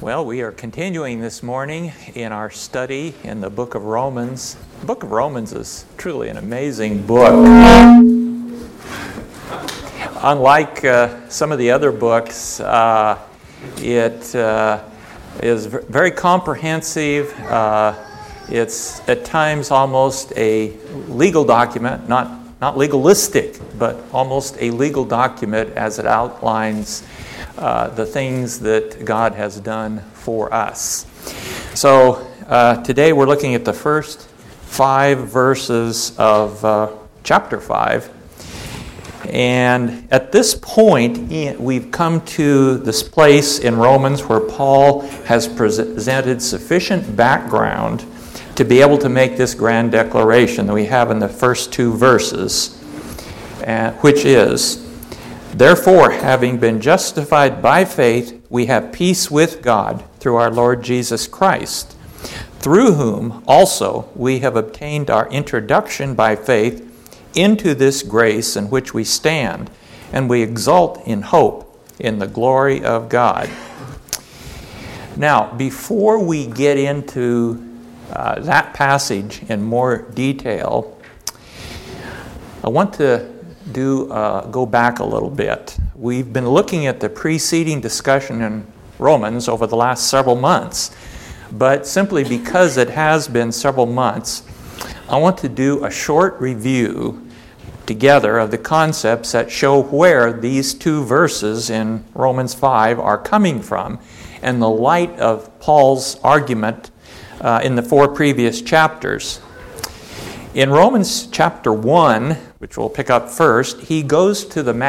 Well, we are continuing this morning in our study in the book of Romans. The book of Romans is truly an amazing book. Unlike some of the other books, it is very comprehensive. It's at times almost a legal document, not legalistic, but almost a legal document as it outlines the things that God has done for us. So today we're looking at the first 5 verses of chapter 5. And at this point, we've come to this place in Romans where Paul has presented sufficient background to be able to make this grand declaration that we have in the first 2 verses, which is, "Therefore, having been justified by faith, we have peace with God through our Lord Jesus Christ, through whom also we have obtained our introduction by faith into this grace in which we stand, and we exult in hope in the glory of God." Now, before we get into that passage in more detail, I want to go back a little bit. We've been looking at the preceding discussion in Romans over the last several months, but simply because it has been several months, I want to do a short review together of the concepts that show where these 2 verses in Romans 5 are coming from in the light of Paul's argument in the 4 previous chapters. In Romans chapter 1, which we'll pick up first, Paul goes to the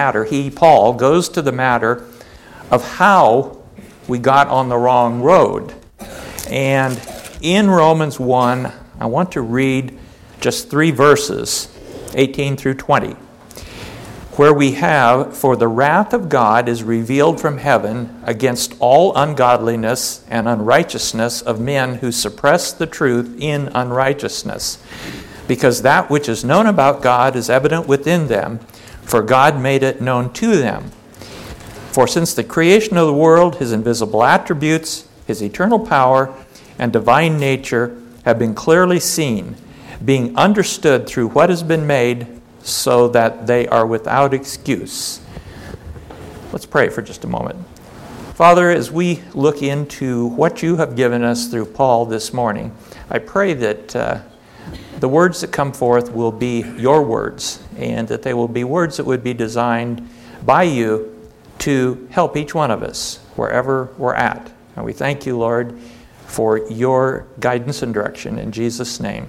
matter of how we got on the wrong road. And in Romans 1, I want to read just 3 verses, 18 through 20, where we have, "For the wrath of God is revealed from heaven against all ungodliness and unrighteousness of men who suppress the truth in unrighteousness. Because that which is known about God is evident within them, for God made it known to them. For since the creation of the world, His invisible attributes, His eternal power, and divine nature have been clearly seen, being understood through what has been made, so that they are without excuse." Let's pray for just a moment. Father, as we look into what You have given us through Paul this morning, I pray that the words that come forth will be Your words, and that they will be words that would be designed by You to help each one of us wherever we're at. And we thank You, Lord, for Your guidance and direction. In Jesus' name.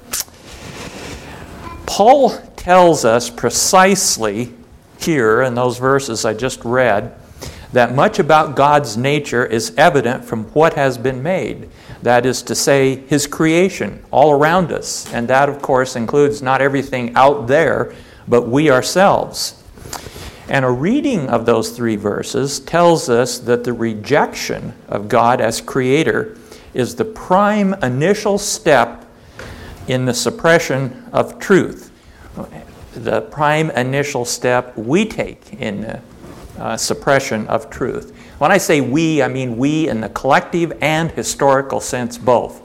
Paul tells us precisely here in those verses I just read that much about God's nature is evident from what has been made. That is to say, His creation all around us. And that, of course, includes not everything out there, but we ourselves. And a reading of those 3 verses tells us that the rejection of God as Creator is the prime initial step in the suppression of truth. The prime initial step we take in the suppression of truth. When I say we, I mean we in the collective and historical sense both.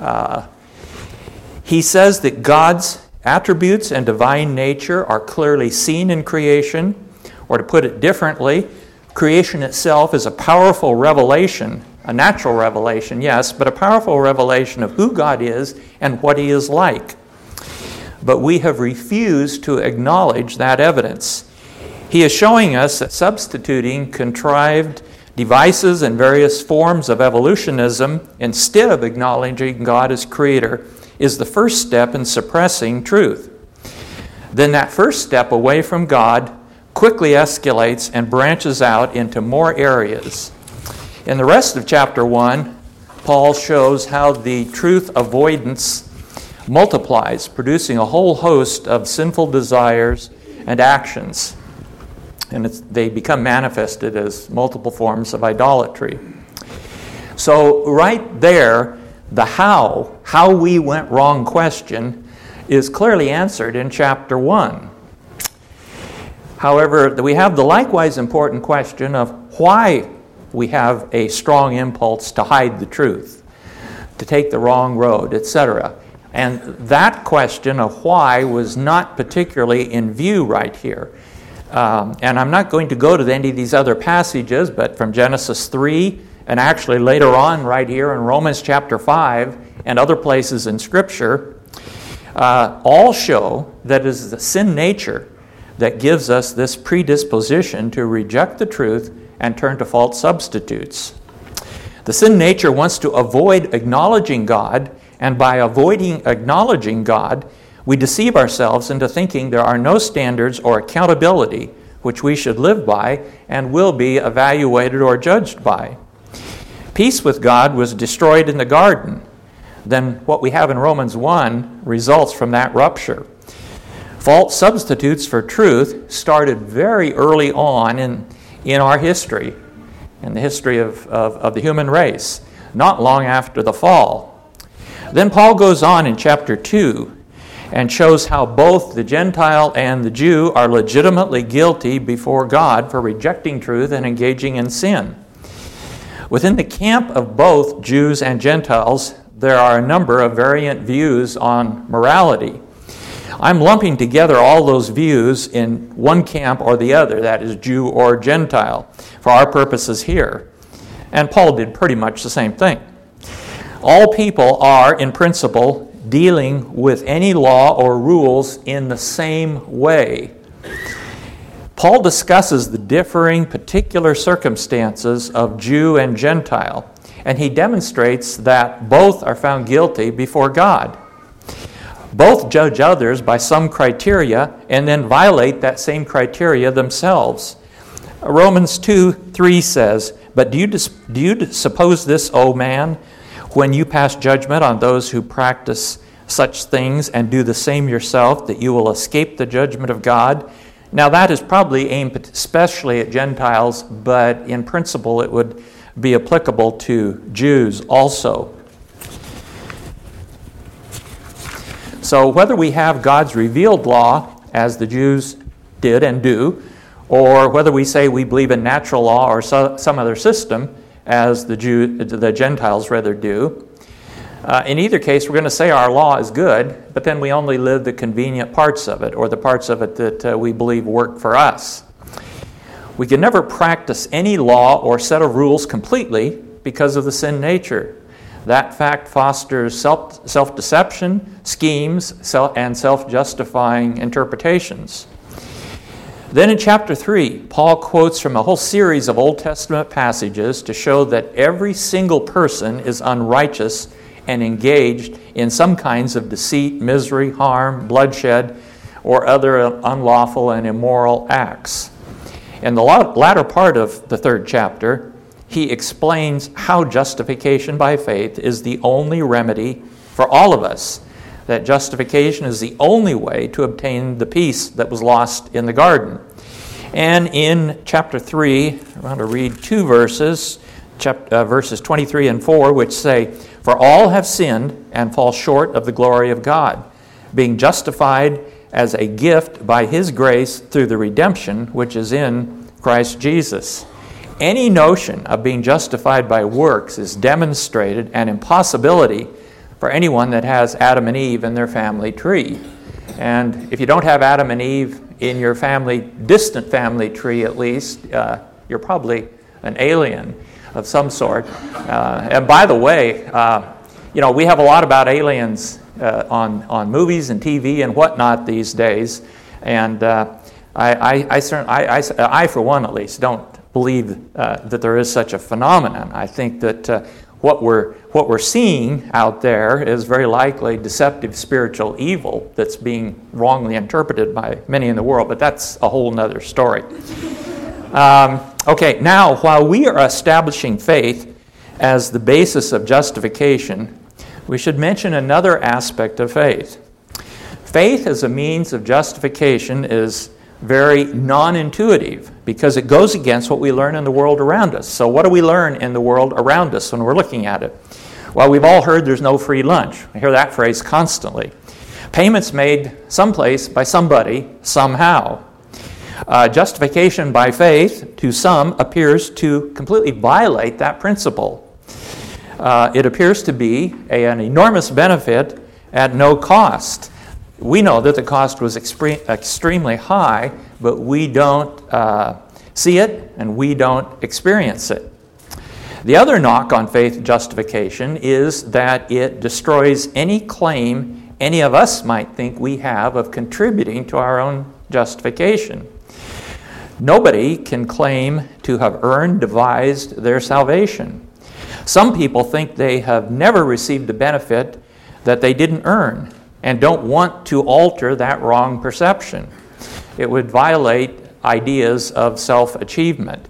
He says that God's attributes and divine nature are clearly seen in creation, or to put it differently, creation itself is a powerful revelation, a natural revelation, yes, but a powerful revelation of who God is and what He is like. But we have refused to acknowledge that evidence. He is showing us that substituting contrived devices and various forms of evolutionism instead of acknowledging God as Creator is the first step in suppressing truth. Then that first step away from God quickly escalates and branches out into more areas. In the rest of chapter 1, Paul shows how the truth avoidance multiplies, producing a whole host of sinful desires and actions. And they become manifested as multiple forms of idolatry. So right there, the how we went wrong question is clearly answered in chapter 1. However, we have the likewise important question of why we have a strong impulse to hide the truth, to take the wrong road, etc. And that question of why was not particularly in view right here. And I'm not going to go to any of these other passages, but from Genesis 3, and actually later on right here in Romans chapter 5, and other places in Scripture, all show that it is the sin nature that gives us this predisposition to reject the truth and turn to false substitutes. The sin nature wants to avoid acknowledging God, and by avoiding acknowledging God, we deceive ourselves into thinking there are no standards or accountability which we should live by and will be evaluated or judged by. Peace with God was destroyed in the garden. Then what we have in Romans 1 results from that rupture. False substitutes for truth started very early on in our history, in the history of the human race, not long after the fall. Then Paul goes on in chapter 2 and shows how both the Gentile and the Jew are legitimately guilty before God for rejecting truth and engaging in sin. Within the camp of both Jews and Gentiles, there are a number of variant views on morality. I'm lumping together all those views in one camp or the other, that is Jew or Gentile, for our purposes here. And Paul did pretty much the same thing. All people are, in principle, dealing with any law or rules in the same way. Paul discusses the differing particular circumstances of Jew and Gentile, and he demonstrates that both are found guilty before God. Both judge others by some criteria and then violate that same criteria themselves. Romans 2:3 says, "But do you suppose this, O man, when you pass judgment on those who practice such things and do the same yourself, that you will escape the judgment of God?" Now that is probably aimed especially at Gentiles, but in principle it would be applicable to Jews also. So whether we have God's revealed law, as the Jews did and do, or whether we say we believe in natural law or some other system, as the Gentiles rather do, in either case we're going to say our law is good, but then we only live the convenient parts of it, or the parts of it that we believe work for us. We can never practice any law or set of rules completely because of the sin nature. That fact fosters self-deception, schemes, and self-justifying interpretations. Then in chapter 3, Paul quotes from a whole series of Old Testament passages to show that every single person is unrighteous and engaged in some kinds of deceit, misery, harm, bloodshed, or other unlawful and immoral acts. In the latter part of the 3rd chapter, he explains how justification by faith is the only remedy for all of us, that justification is the only way to obtain the peace that was lost in the garden. And in chapter 3, I want to read 2 verses, verses 23 and 4, which say, "For all have sinned and fall short of the glory of God, being justified as a gift by His grace through the redemption which is in Christ Jesus." Any notion of being justified by works is demonstrated an impossibility for anyone that has Adam and Eve in their family tree. And if you don't have Adam and Eve in your family, distant family tree at least, you're probably an alien of some sort. And by the way, we have a lot about aliens on movies and TV and whatnot these days. And I, for one at least, don't believe that there is such a phenomenon. I think that what we're seeing out there is very likely deceptive spiritual evil that's being wrongly interpreted by many in the world, but that's a whole other story. Okay, now while we are establishing faith as the basis of justification, we should mention another aspect of faith. Faith as a means of justification is very non-intuitive because it goes against what we learn in the world around us. So what do we learn in the world around us when we're looking at it? Well, we've all heard there's no free lunch. I hear that phrase constantly. Payments made someplace by somebody, somehow. Justification by faith, to some, appears to completely violate that principle. It appears to be an enormous benefit at no cost. We know that the cost was extremely high, but we don't see it and we don't experience it. The other knock on faith justification is that it destroys any claim any of us might think we have of contributing to our own justification. Nobody can claim to have earned, devised their salvation. Some people think they have never received a benefit that they didn't earn and don't want to alter that wrong perception. It would violate ideas of self-achievement.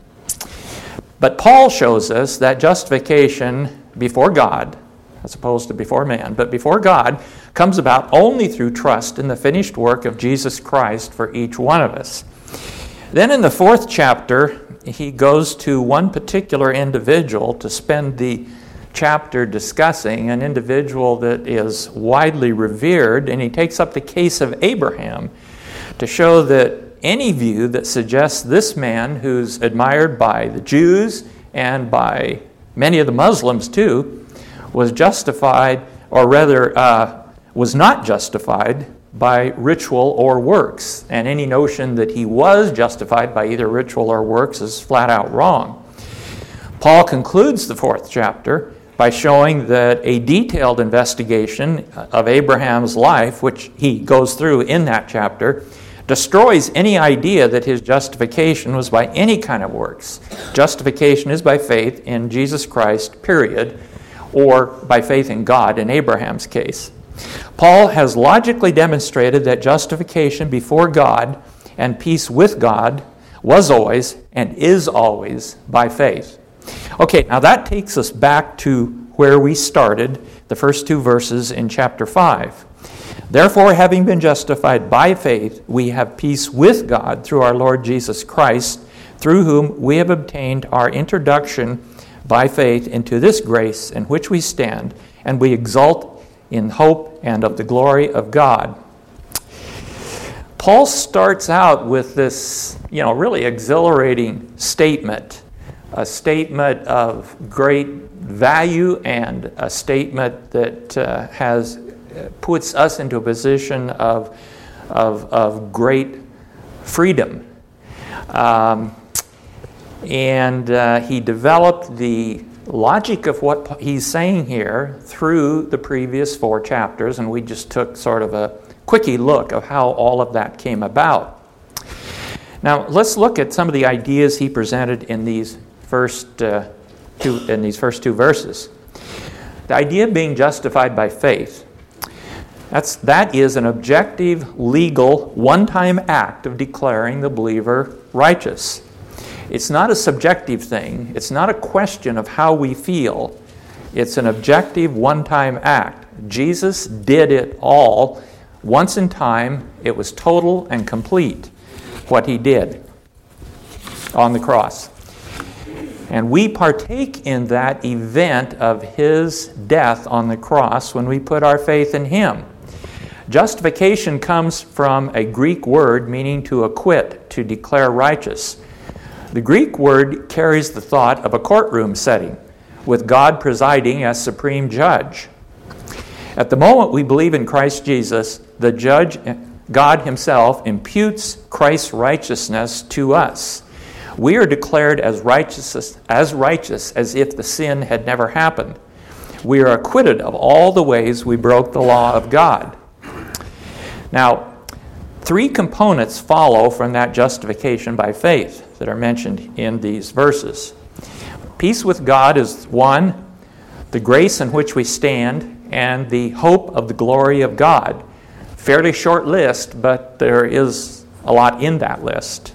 But Paul shows us that justification before God, as opposed to before man, but before God, comes about only through trust in the finished work of Jesus Christ for each one of us. Then in the 4th chapter, he goes to one particular individual to spend the chapter discussing, an individual that is widely revered, and he takes up the case of Abraham to show that any view that suggests this man, who's admired by the Jews and by many of the Muslims too, was justified, or rather was not justified by ritual or works. And any notion that he was justified by either ritual or works is flat out wrong. Paul concludes the 4th chapter by showing that a detailed investigation of Abraham's life, which he goes through in that chapter, destroys any idea that his justification was by any kind of works. Justification is by faith in Jesus Christ, period, or by faith in God in Abraham's case. Paul has logically demonstrated that justification before God and peace with God was always and is always by faith. Okay, now that takes us back to where we started, the first 2 verses in chapter 5. Therefore, having been justified by faith, we have peace with God through our Lord Jesus Christ, through whom we have obtained our introduction by faith into this grace in which we stand, and we exult in hope and of the glory of God. Paul starts out with this, really exhilarating statement, a statement of great value and a statement that puts us into a position of great freedom. He developed the logic of what he's saying here through the previous 4 chapters, and we just took sort of a quickie look of how all of that came about. Now, let's look at some of the ideas he presented in these first 2 verses. The idea of being justified by faith. That is an objective, legal, one-time act of declaring the believer righteous. It's not a subjective thing. It's not a question of how we feel. It's an objective, one-time act. Jesus did it all once in time. It was total and complete, what he did on the cross. And we partake in that event of his death on the cross when we put our faith in him. Justification comes from a Greek word meaning to acquit, to declare righteous. The Greek word carries the thought of a courtroom setting, with God presiding as supreme judge. At the moment we believe in Christ Jesus, the judge, God himself, imputes Christ's righteousness to us. We are declared as righteous as if the sin had never happened. We are acquitted of all the ways we broke the law of God. Now, 3 components follow from that justification by faith that are mentioned in these verses. Peace with God is 1, the grace in which we stand, and the hope of the glory of God. Fairly short list, but there is a lot in that list.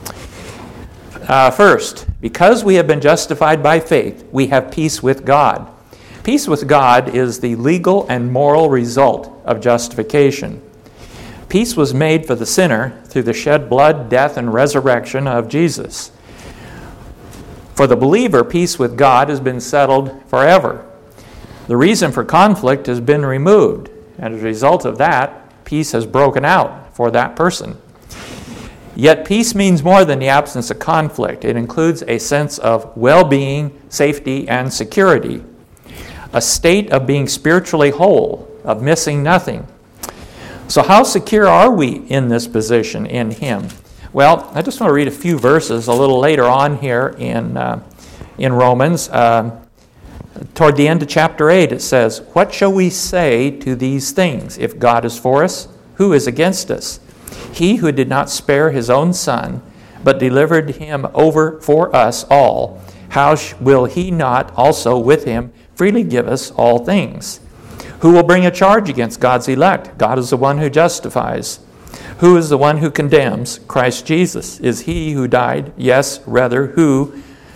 First, because we have been justified by faith, we have peace with God. Peace with God is the legal and moral result of justification. Peace was made for the sinner through the shed blood, death, and resurrection of Jesus. For the believer, peace with God has been settled forever. The reason for conflict has been removed, and as a result of that, peace has broken out for that person. Yet peace means more than the absence of conflict. It includes a sense of well-being, safety, and security. A state of being spiritually whole, of missing nothing. So how secure are we in this position in Him? Well, I just want to read a few verses a little later on here in Romans. Toward the end of chapter 8 it says, "What shall we say to these things? If God is for us, who is against us? He who did not spare His own Son, but delivered Him over for us all, how will He not also with Him freely give us all things? Who will bring a charge against God's elect? God is the one who justifies. Who is the one who condemns? Christ Jesus is He who died, yes, rather who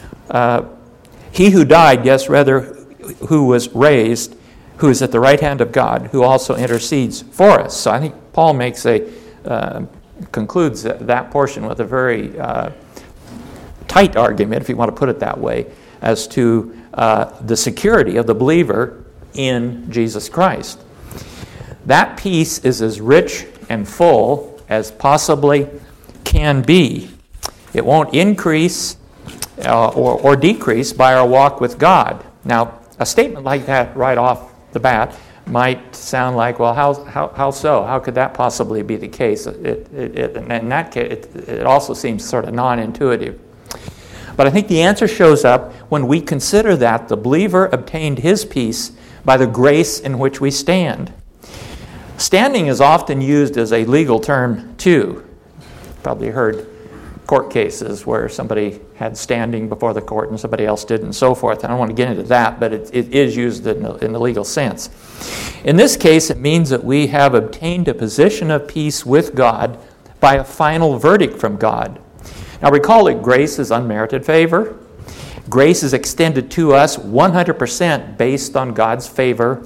was raised, who is at the right hand of God, who also intercedes for us." So I think Paul concludes that portion with a very tight argument, if you want to put it that way, as to the security of the believer in Jesus Christ. That peace is as rich and full as possibly can be. It won't increase or decrease by our walk with God. Now, a statement like that right off the bat might sound like, well, how so? How could that possibly be the case? In that case, it also seems sort of non-intuitive. But I think the answer shows up when we consider that the believer obtained his peace by the grace in which we stand. Standing is often used as a legal term, too. Probably heard court cases where somebody had standing before the court and somebody else did and so forth. I don't want to get into that, but it is used in the legal sense. In this case, it means that we have obtained a position of peace with God by a final verdict from God. Now recall that grace is unmerited favor. Grace is extended to us 100% based on God's favor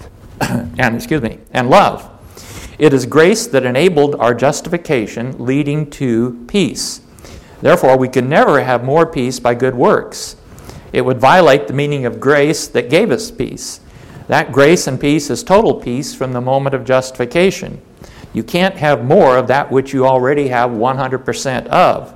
and love. It is grace that enabled our justification, leading to peace. Therefore, we can never have more peace by good works. It would violate the meaning of grace that gave us peace. That grace and peace is total peace from the moment of justification. You can't have more of that which you already have 100% of.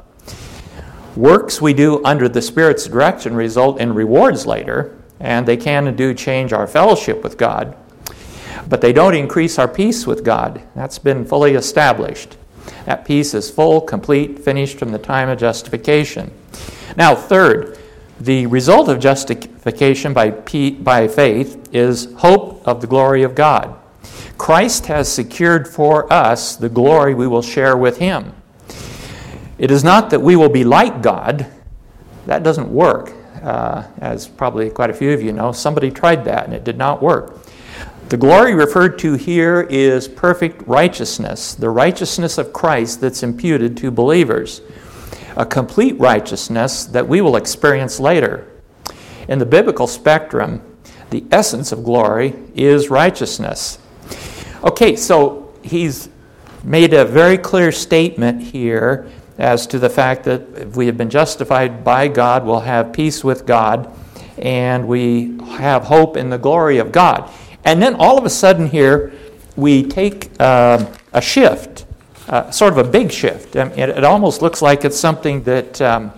Works we do under the Spirit's direction result in rewards later, and they can and do change our fellowship with God, but they don't increase our peace with God. That's been fully established. That peace is full, complete, finished from the time of justification. Now, third, the result of justification by faith is hope of the glory of God. Christ has secured for us the glory we will share with Him. It is not that we will be like God. That doesn't work. As probably quite a few of you know, somebody tried that and it did not work. The glory referred to here is perfect righteousness, the righteousness of Christ that's imputed to believers, a complete righteousness that we will experience later. In the biblical spectrum, the essence of glory is righteousness. Okay, so he's made a very clear statement here as to the fact that if we have been justified by God, we'll have peace with God, and we have hope in the glory of God. And then all of a sudden here, we take a shift, sort of a big shift. It almost looks like it's something that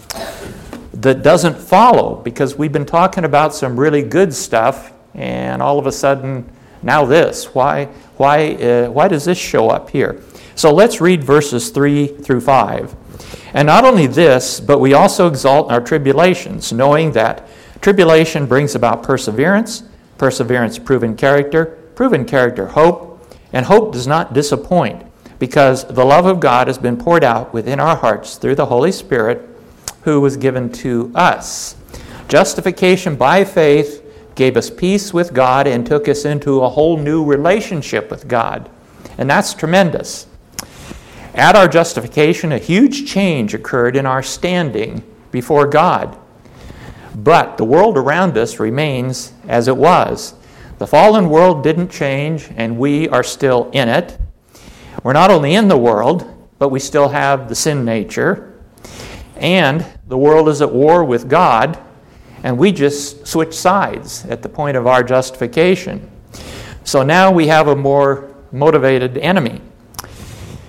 doesn't follow, because we've been talking about some really good stuff, and all of a sudden, now this. Why does this show up here? So let's read verses 3 through 5. "And not only this, but we also exult in our tribulations, knowing that tribulation brings about perseverance, perseverance proven character hope, and hope does not disappoint, because the love of God has been poured out within our hearts through the Holy Spirit who was given to us." Justification by faith gave us peace with God and took us into a whole new relationship with God. And that's tremendous. At our justification, a huge change occurred in our standing before God. But the world around us remains as it was. The fallen world didn't change, and we are still in it. We're not only in the world, but we still have the sin nature. And the world is at war with God, and we just switch sides at the point of our justification. So now we have a more motivated enemy.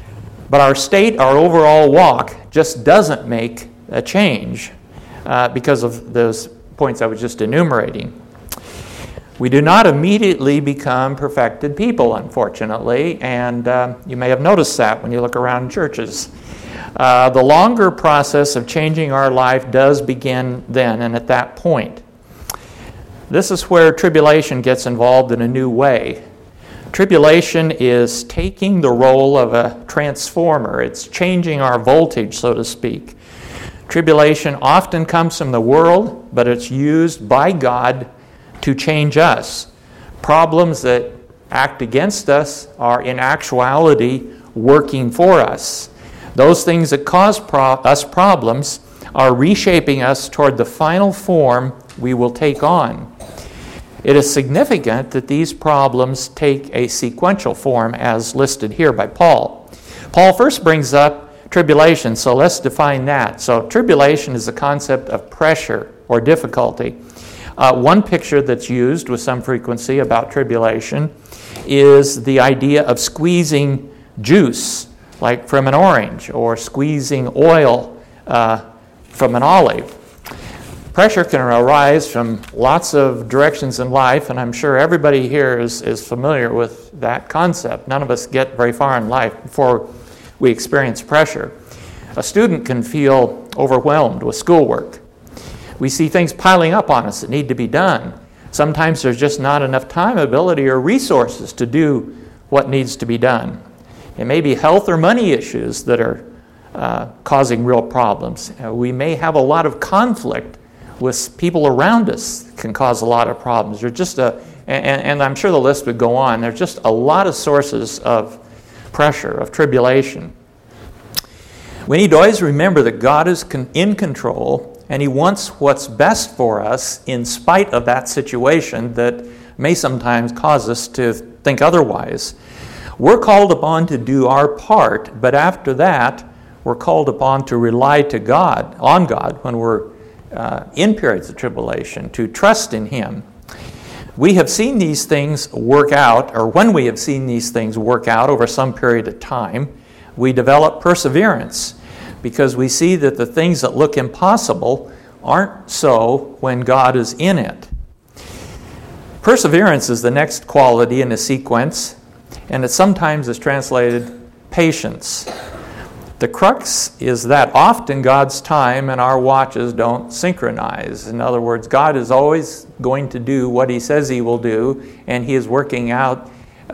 But our state, our overall walk, just doesn't make a change because of those points I was just enumerating. We do not immediately become perfected people, unfortunately, and you may have noticed that when you look around churches. The longer process of changing our life does begin then and at that point. This is where tribulation gets involved in a new way. Tribulation is taking the role of a transformer. It's changing our voltage, so to speak. Tribulation often comes from the world, but it's used by God to change us. Problems that act against us are in actuality working for us. Those things that cause us problems are reshaping us toward the final form we will take on. It is significant that these problems take a sequential form as listed here by Paul. Paul first brings up tribulation, so let's define that. So tribulation is the concept of pressure or difficulty. One picture that's used with some frequency about tribulation is the idea of squeezing juice, like from an orange, or squeezing oil from an olive. Pressure can arise from lots of directions in life, and I'm sure everybody here is familiar with that concept. None of us get very far in life before we experience pressure. A student can feel overwhelmed with schoolwork. We see things piling up on us that need to be done. Sometimes there's just not enough time, ability, or resources to do what needs to be done. It may be health or money issues that are causing real problems. We may have a lot of conflict with people around us that can cause a lot of problems. There's just and I'm sure the list would go on. There's just a lot of sources of pressure, of tribulation. We need to always remember that God is in control, and He wants what's best for us in spite of that situation that may sometimes cause us to think otherwise. We're called upon to do our part, but after that, we're called upon to rely on God when we're in periods of tribulation, to trust in Him. We have seen these things work out, or when we have seen these things work out over some period of time, we develop perseverance because we see that the things that look impossible aren't so when God is in it. Perseverance is the next quality in the sequence, and it sometimes is translated patience. The crux is that often God's time and our watches don't synchronize. In other words, God is always going to do what He says He will do, and He is working out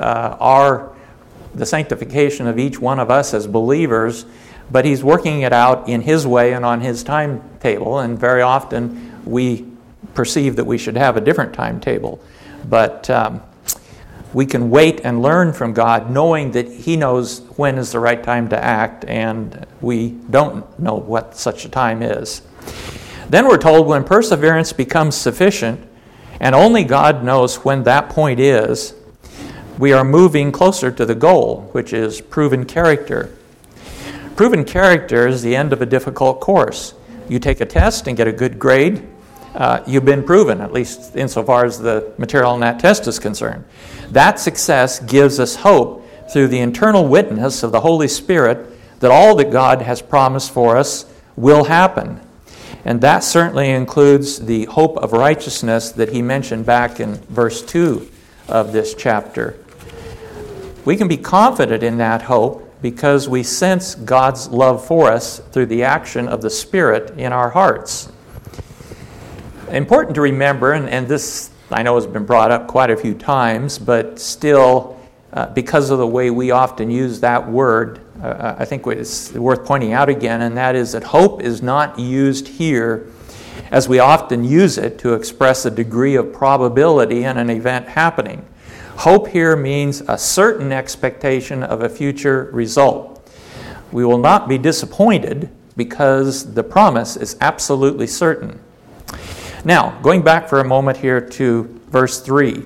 the sanctification of each one of us as believers, but He's working it out in His way and on His timetable, and very often we perceive that we should have a different timetable. But we can wait and learn from God, knowing that He knows when is the right time to act, and we don't know what such a time is. Then we're told when perseverance becomes sufficient, and only God knows when that point is, we are moving closer to the goal, which is proven character. Proven character is the end of a difficult course. You take a test and get a good grade, you've been proven, at least insofar as the material in that test is concerned. That success gives us hope through the internal witness of the Holy Spirit that all that God has promised for us will happen. And that certainly includes the hope of righteousness that he mentioned back in verse 2 of this chapter. We can be confident in that hope because we sense God's love for us through the action of the Spirit in our hearts. Important to remember, and this I know has been brought up quite a few times, but still, because of the way we often use that word, I think it's worth pointing out again, and that is that hope is not used here as we often use it to express a degree of probability in an event happening. Hope here means a certain expectation of a future result. We will not be disappointed because the promise is absolutely certain. Now, going back for a moment here to verse 3.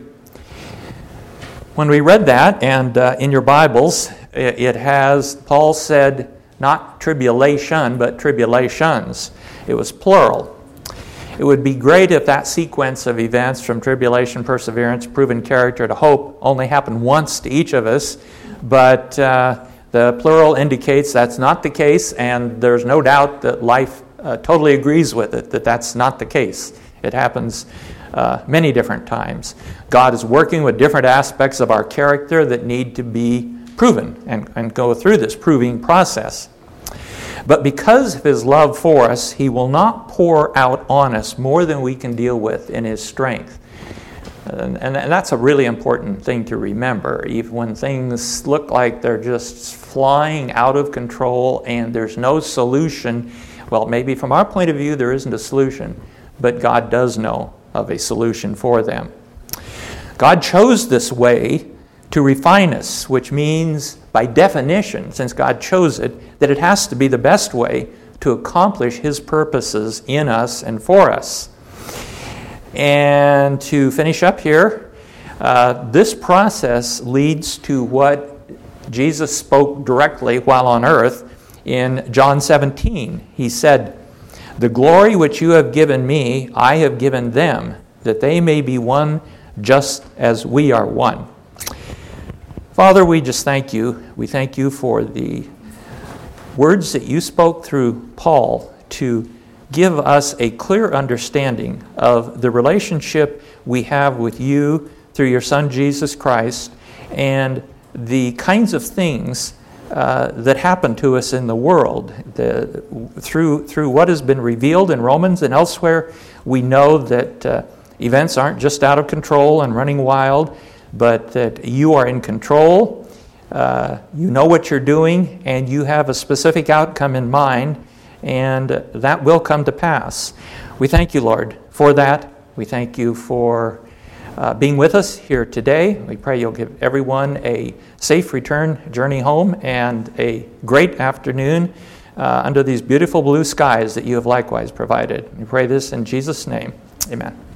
When we read that, and in your Bibles, it has, Paul said, not tribulation, but tribulations. It was plural. It would be great if that sequence of events from tribulation, perseverance, proven character to hope only happened once to each of us, but The plural indicates that's not the case, and there's no doubt that life totally agrees with it, that that's not the case. It happens many different times. God is working with different aspects of our character that need to be proven and go through this proving process. But because of His love for us, He will not pour out on us more than we can deal with in His strength. And that's a really important thing to remember. Even when things look like they're just flying out of control and there's no solution, well, maybe from our point of view there isn't a solution, but God does know of a solution for them. God chose this way to refine us, which means, by definition, since God chose it, that it has to be the best way to accomplish His purposes in us and for us. And to finish up here, this process leads to what Jesus spoke directly while on earth in John 17. He said, "The glory which you have given me, I have given them, that they may be one just as we are one." Father, we just thank you. We thank you for the words that you spoke through Paul to give us a clear understanding of the relationship we have with you through your Son, Jesus Christ, and the kinds of things that happen to us in the world. Through what has been revealed in Romans and elsewhere, we know that events aren't just out of control and running wild, but that you are in control, you know what you're doing, and you have a specific outcome in mind, and that will come to pass. We thank you, Lord, for that. We thank you for being with us here today. We pray you'll give everyone a safe return journey home and a great afternoon under these beautiful blue skies that you have likewise provided. We pray this in Jesus' name. Amen.